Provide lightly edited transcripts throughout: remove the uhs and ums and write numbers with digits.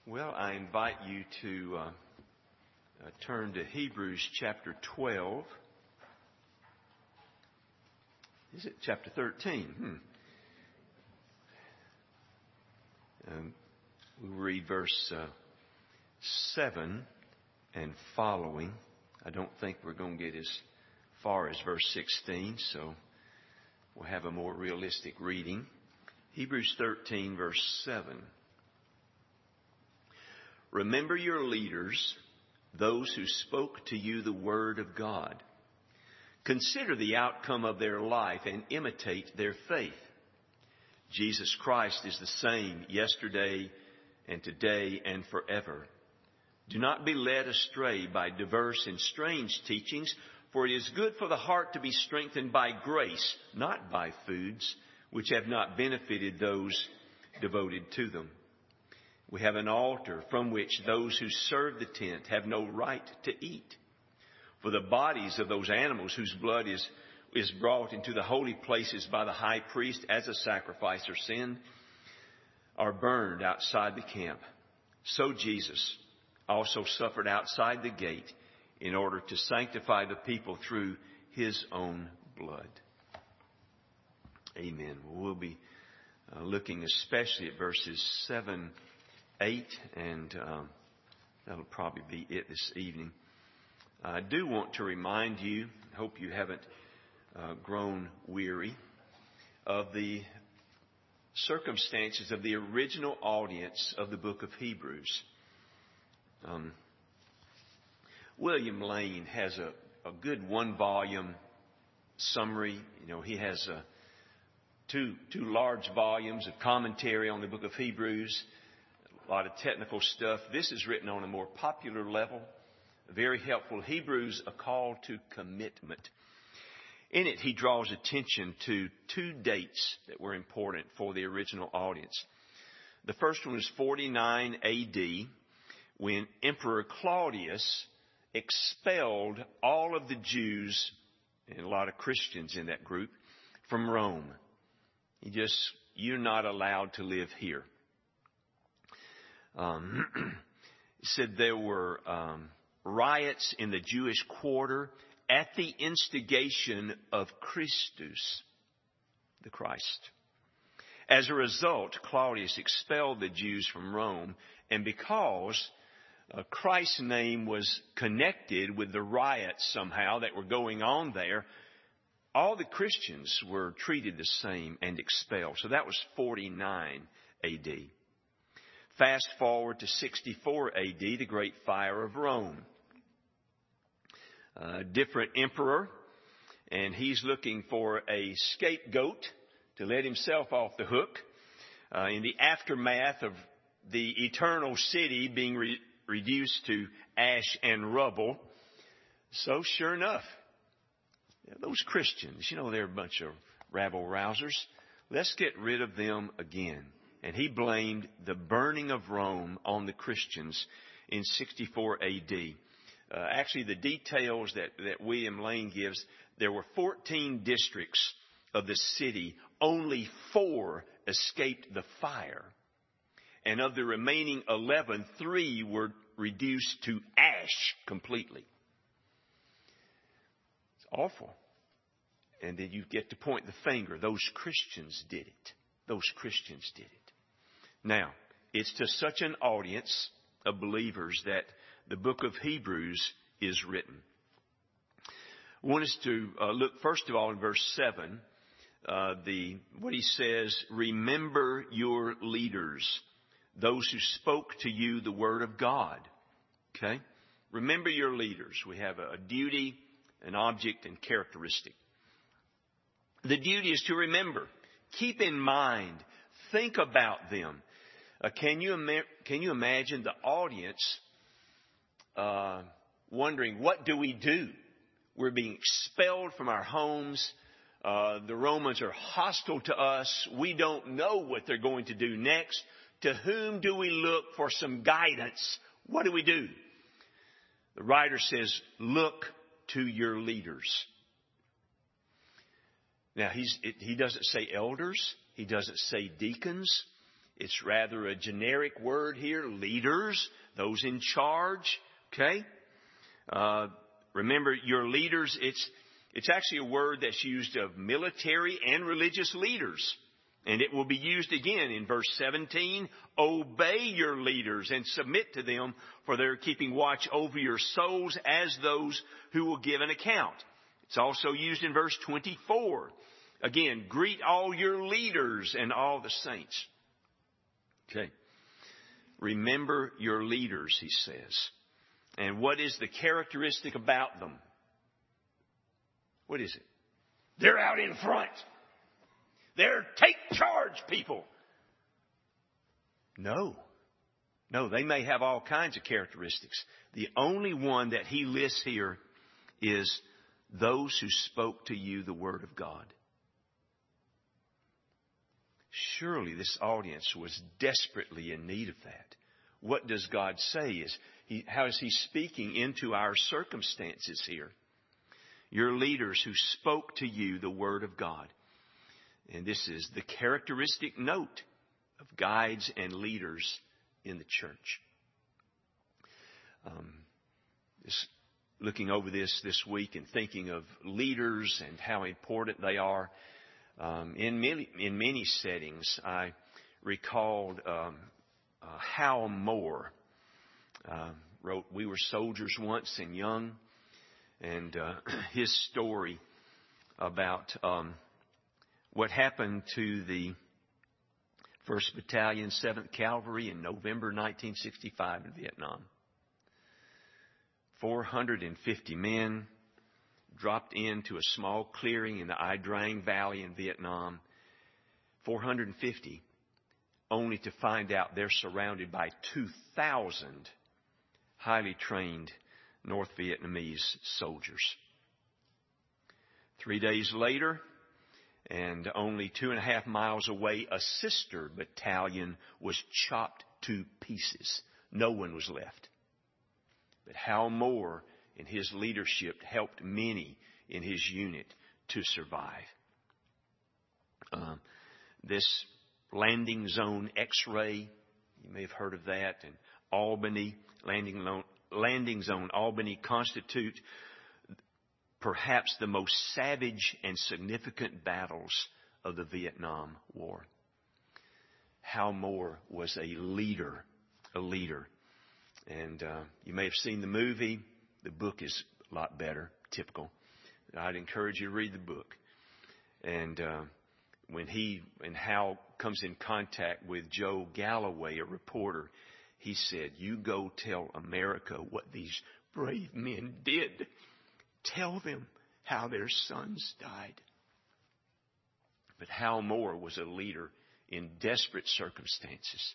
Well, I invite you to turn to Hebrews chapter 12. Is it chapter 13? We'll read verse 7 and following. I don't think we're going to get as far as verse 16, so we'll have a more realistic reading. Hebrews 13, verse 7. Remember your leaders, those who spoke to you the word of God. Consider the outcome of their life and imitate their faith. Jesus Christ is the same yesterday and today and forever. Do not be led astray by diverse and strange teachings, for it is good for the heart to be strengthened by grace, not by foods, which have not benefited those devoted to them. We have an altar from which those who serve the tent have no right to eat. For the bodies of those animals whose blood is brought into the holy places by the high priest as a sacrifice for sin are burned outside the camp. So Jesus also suffered outside the gate in order to sanctify the people through his own blood. Amen. We'll be looking especially at verses 7, 8, and that'll probably be it this evening. I do want to remind you, I hope you haven't grown weary, of the circumstances of the original audience of the book of Hebrews. William Lane has a good one-volume summary. He has two large volumes of commentary on the book of Hebrews. A lot of technical stuff. This is written on a more popular level. Very helpful. Hebrews, a call to commitment. In it, he draws attention to two dates that were important for the original audience. The first one is 49 A.D., when Emperor Claudius expelled all of the Jews, and a lot of Christians in that group, from Rome. You're not allowed to live here. He said there were riots in the Jewish quarter at the instigation of Christus, the Christ. As a result, Claudius expelled the Jews from Rome, and because Christ's name was connected with the riots somehow that were going on there, all the Christians were treated the same and expelled. So that was 49 A.D. Fast forward to 64 A.D., the Great Fire of Rome. A different emperor, and he's looking for a scapegoat to let himself off the hook in the aftermath of the eternal city being reduced to ash and rubble. So sure enough, those Christians, they're a bunch of rabble-rousers. Let's get rid of them again. And he blamed the burning of Rome on the Christians in 64 A.D. Actually, the details that William Lane gives, there were 14 districts of the city. Only 4 escaped the fire. And of the remaining 11, 3 were reduced to ash completely. It's awful. And then you get to point the finger. Those Christians did it. Those Christians did it. Now, it's to such an audience of believers that the book of Hebrews is written. I want us to look first of all in verse 7, what he says, remember your leaders, those who spoke to you the word of God. Okay? Remember your leaders. We have a duty, an object, and characteristic. The duty is to remember. Keep in mind. Think about them. Can you imagine the audience wondering, what do we do? We're being expelled from our homes. The Romans are hostile to us. We don't know what they're going to do next. To whom do we look for some guidance? What do we do? The writer says, look to your leaders. Now, he doesn't say elders. He doesn't say deacons. It's rather a generic word here. Leaders, those in charge. Okay? Remember, your leaders, it's actually a word that's used of military and religious leaders. And it will be used again in verse 17. Obey your leaders and submit to them, for they're keeping watch over your souls as those who will give an account. It's also used in verse 24. Again, greet all your leaders and all the saints. Okay. Remember your leaders, he says. And what is the characteristic about them? What is it? They're out in front. They're take charge people. No, they may have all kinds of characteristics. The only one that he lists here is those who spoke to you the word of God. Surely this audience was desperately in need of that. What does God say? How is he speaking into our circumstances here? Your leaders who spoke to you the word of God. And this is the characteristic note of guides and leaders in the church. Looking over this week and thinking of leaders and how important they are. In many settings, I recalled Hal Moore wrote "We Were Soldiers Once and Young," and his story about what happened to the 1st Battalion, 7th Cavalry in November 1965 in Vietnam. 450 men dropped into a small clearing in the Ai Drang Valley in Vietnam. 450, only to find out they're surrounded by 2,000 highly trained North Vietnamese soldiers. 3 days later, and only 2.5 miles away, a sister battalion was chopped to pieces. No one was left. But Hal Moore, in his leadership, helped many in his unit to survive. This landing zone X-ray, you may have heard of that, and Albany, landing zone Albany constitute perhaps the most savage and significant battles of the Vietnam War. Hal Moore was a leader. And you may have seen the movie. The book is a lot better, typical. I'd encourage you to read the book. And when Hal comes in contact with Joe Galloway, a reporter, he said, "You go tell America what these brave men did. Tell them how their sons died." But Hal Moore was a leader in desperate circumstances.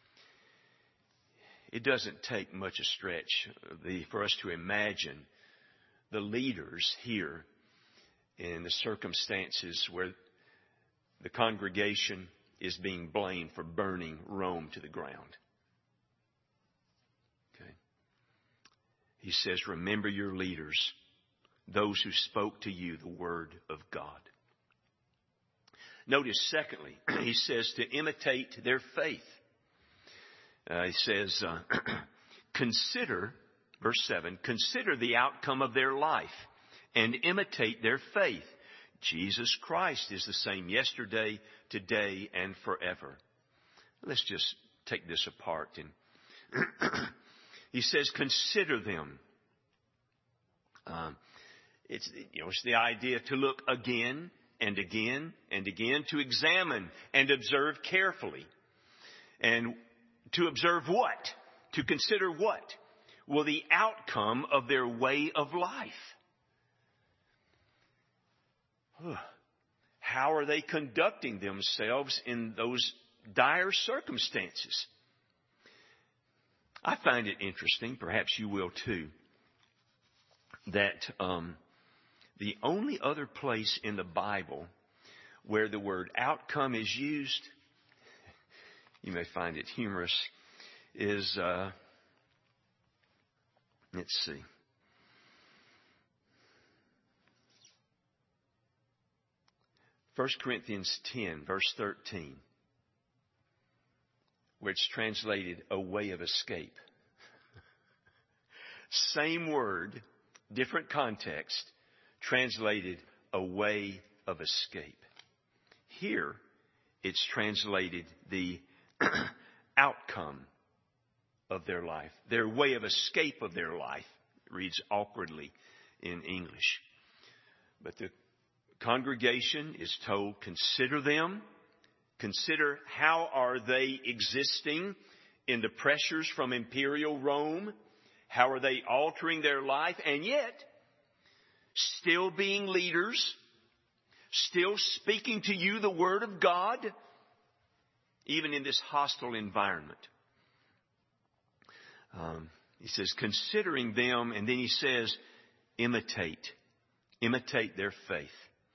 It doesn't take much a stretch for us to imagine the leaders here in the circumstances where the congregation is being blamed for burning Rome to the ground. Okay. He says, remember your leaders, those who spoke to you the word of God. Notice, secondly, he says to imitate their faith. He says, consider, verse 7, consider the outcome of their life and imitate their faith. Jesus Christ is the same yesterday, today, and forever. Let's just take this apart. And he says, consider them. It's the idea to look again and again and again, to examine and observe carefully. And to observe what? To consider what? Well, the outcome of their way of life. How are they conducting themselves in those dire circumstances? I find it interesting, perhaps you will too, that the only other place in the Bible where the word outcome is used, you may find it humorous, is, let's see. First Corinthians 10, verse 13. where it's translated a way of escape. Same word, different context, translated a way of escape. Here, it's translated the outcome of their life, their way of escape of their life. It reads awkwardly in English. But the congregation is told, consider them. Consider how are they existing in the pressures from imperial Rome. How are they altering their life? And yet, still being leaders, still speaking to you the Word of God, even in this hostile environment. He says, considering them, and then he says, imitate their faith.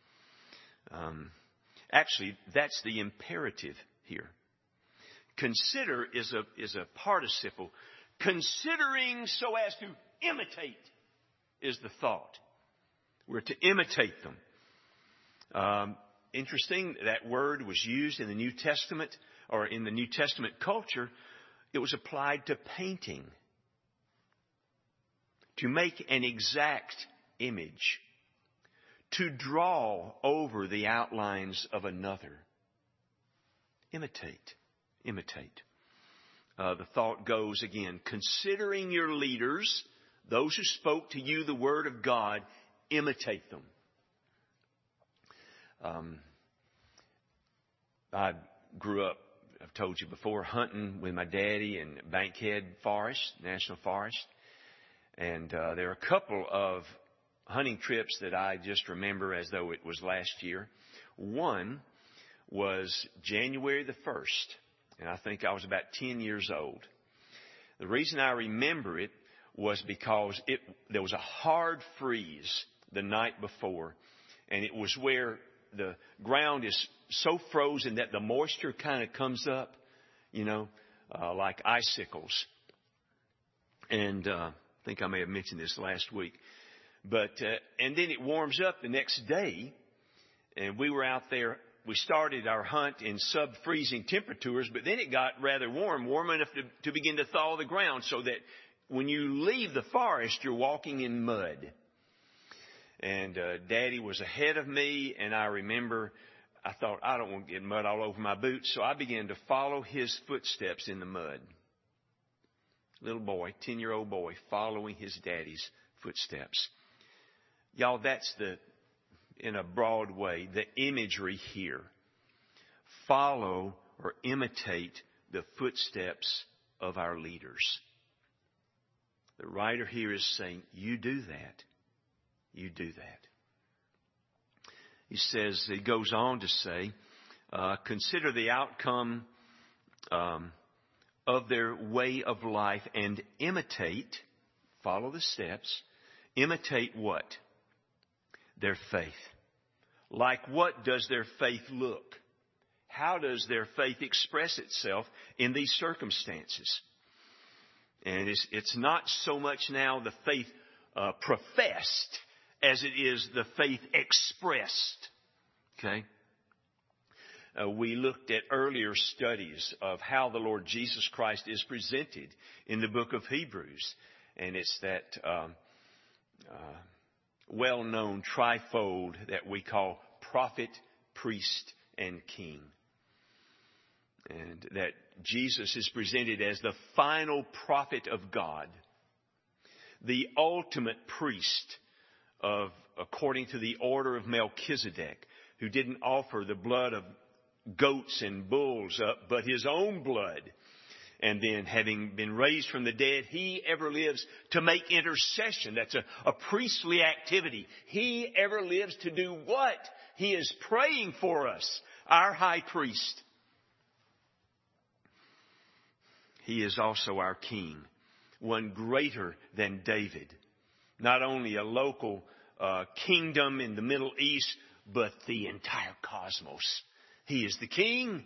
Actually, that's the imperative here. Consider is a participle. Considering so as to imitate is the thought. We're to imitate them. Interesting, that word was used in the New Testament, or in the New Testament culture. It was applied to painting. To make an exact image. To draw over the outlines of another. Imitate. The thought goes again, considering your leaders, those who spoke to you the Word of God, imitate them. I grew up, I've told you before, hunting with my daddy in Bankhead Forest, National Forest. And there are a couple of hunting trips that I just remember as though it was last year. One was January the 1st, and I think I was about 10 years old. The reason I remember it was because there was a hard freeze the night before, and it was where the ground is so frozen that the moisture kind of comes up, like icicles. And I think I may have mentioned this last week. But and then it warms up the next day, and we were out there. We started our hunt in sub-freezing temperatures, but then it got rather warm enough to begin to thaw the ground, so that when you leave the forest, you're walking in mud. And Daddy was ahead of me, and I remember I thought, I don't want to get mud all over my boots, so I began to follow his footsteps in the mud. Little boy, 10-year-old boy, following his daddy's footsteps. Y'all, that's in a broad way, the imagery here. Follow or imitate the footsteps of our leaders. The writer here is saying, you do that. You do that. He goes on to say, consider the outcome of their way of life and imitate, follow the steps, imitate what? Their faith. Like what does their faith look? How does their faith express itself in these circumstances? And it's not so much now the faith professed as it is the faith expressed. Okay? We looked at earlier studies of how the Lord Jesus Christ is presented in the book of Hebrews. And it's that well-known trifold that we call prophet, priest, and king. And that Jesus is presented as the final prophet of God, the ultimate priest according to the order of Melchizedek, who didn't offer the blood of goats and bulls up, but his own blood. And then, having been raised from the dead, he ever lives to make intercession. That's a priestly activity. He ever lives to do what? He is praying for us, our high priest. He is also our king, one greater than David. Not only a local kingdom in the Middle East, but the entire cosmos. He is the king.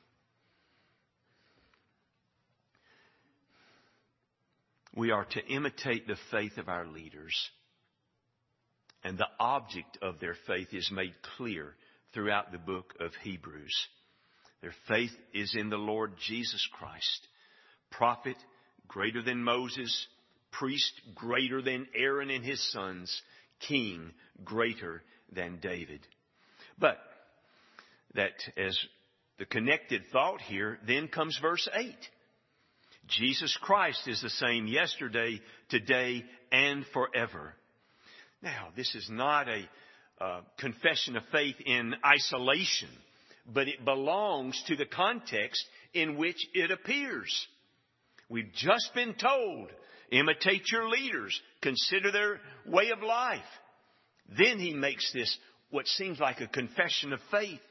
We are to imitate the faith of our leaders. And the object of their faith is made clear throughout the book of Hebrews. Their faith is in the Lord Jesus Christ, prophet greater than Moses, priest greater than Aaron and his sons, king greater than David. But that as the connected thought here, then comes verse 8. Jesus Christ is the same yesterday, today, and forever. Now, this is not a confession of faith in isolation, but it belongs to the context in which it appears. We've just been told, imitate your leaders, consider their way of life. Then he makes this what seems like a confession of faith.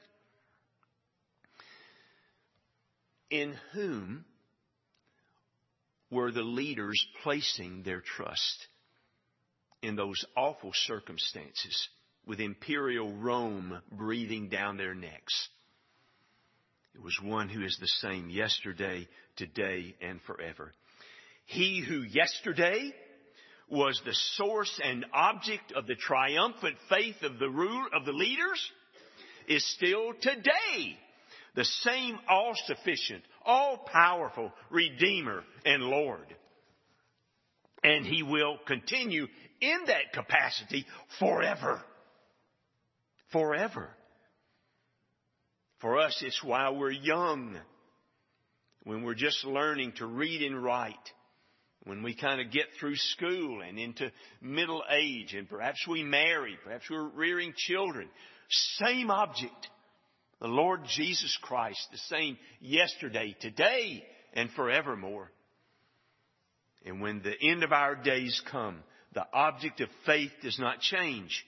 In whom were the leaders placing their trust in those awful circumstances with imperial Rome breathing down their necks? It was one who is the same yesterday, today, and forever. He who yesterday was the source and object of the triumphant faith of the leaders is still today the same all-sufficient, all-powerful Redeemer and Lord. And He will continue in that capacity forever. Forever. For us, it's while we're young, when we're just learning to read and write, when we kind of get through school and into middle age, and perhaps we marry, perhaps we're rearing children. Same object. The Lord Jesus Christ, the same yesterday, today, and forevermore. And when the end of our days come, the object of faith does not change.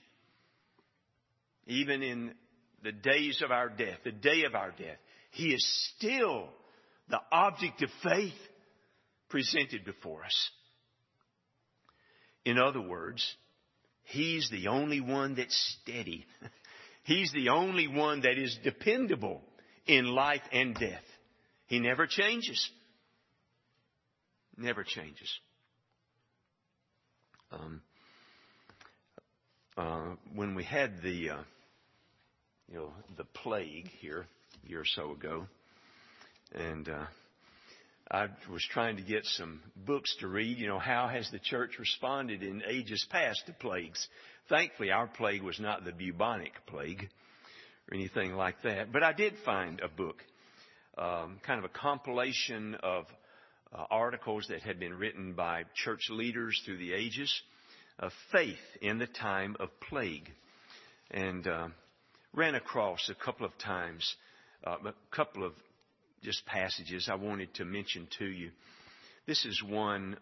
Even in the days of our death, the day of our death, He is still the object of faith presented before us. In other words, He's the only one that's steady. He's the only one that is dependable in life and death. He never changes. Never changes. When we had the plague here a year or so ago, and I was trying to get some books to read. How has the church responded in ages past to plagues? Thankfully, our plague was not the bubonic plague or anything like that. But I did find a book, kind of a compilation of articles that had been written by church leaders through the ages of faith in the time of plague. And ran across a couple of times, a couple of just passages I wanted to mention to you. This is one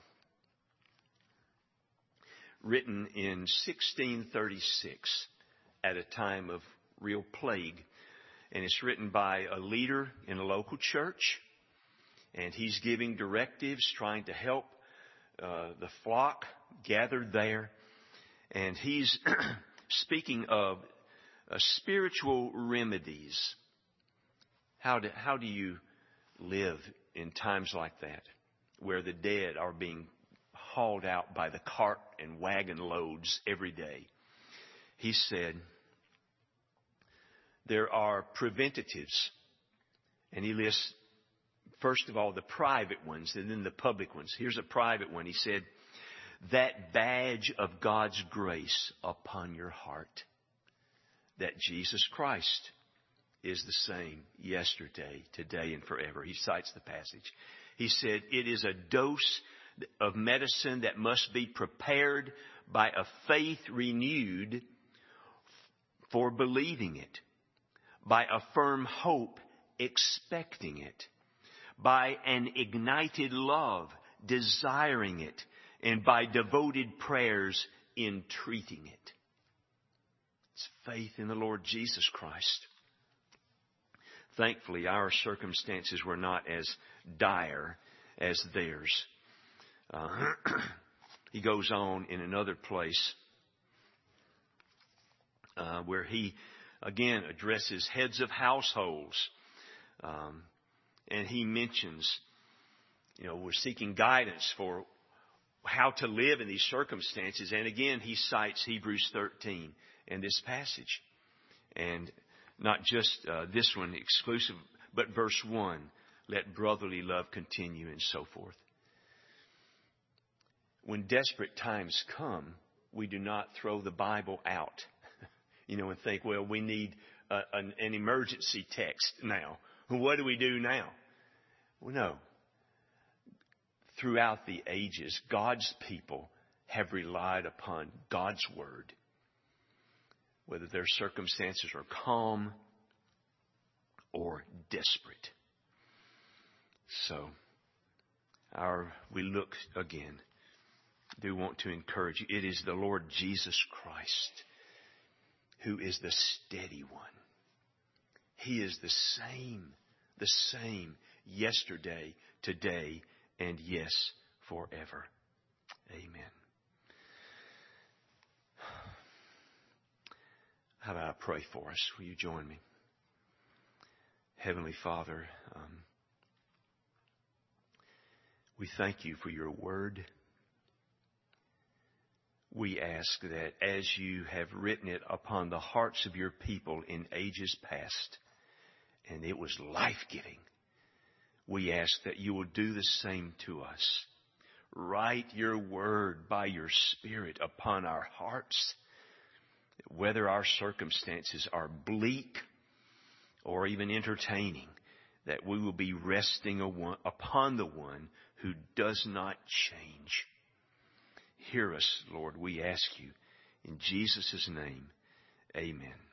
written in 1636 at a time of real plague. And it's written by a leader in a local church. And he's giving directives, trying to help the flock gathered there. And he's speaking of spiritual remedies. How do you live in times like that, where the dead are being hauled out by the cart and wagon loads every day? He said, there are preventatives. And he lists, first of all, the private ones and then the public ones. Here's a private one. He said, that badge of God's grace upon your heart, that Jesus Christ is the same yesterday, today, and forever. He cites the passage. He said, it is a dose of medicine that must be prepared by a faith renewed for believing it, by a firm hope expecting it, by an ignited love desiring it, and by devoted prayers entreating it. It's faith in the Lord Jesus Christ. Thankfully, our circumstances were not as dire as theirs. He goes on in another place where he, again, addresses heads of households. And he mentions, we're seeking guidance for how to live in these circumstances. And again, he cites Hebrews 13 in this passage. And Not just this one exclusive, but verse 1, let brotherly love continue, and so forth. When desperate times come, we do not throw the Bible out, and think, well, we need an emergency text now. What do we do now? Well, no. Throughout the ages, God's people have relied upon God's Word, whether their circumstances are calm or desperate. So, we look again. Do want to encourage you. It is the Lord Jesus Christ who is the steady one. He is the same yesterday, today, and yes, forever. Amen. How about I pray for us? Will you join me? Heavenly Father, we thank you for your word. We ask that as you have written it upon the hearts of your people in ages past, and it was life-giving, we ask that you will do the same to us. Write your word by your Spirit upon our hearts, whether our circumstances are bleak or even entertaining, that we will be resting upon the one who does not change. Hear us, Lord, we ask you. In Jesus' name, amen.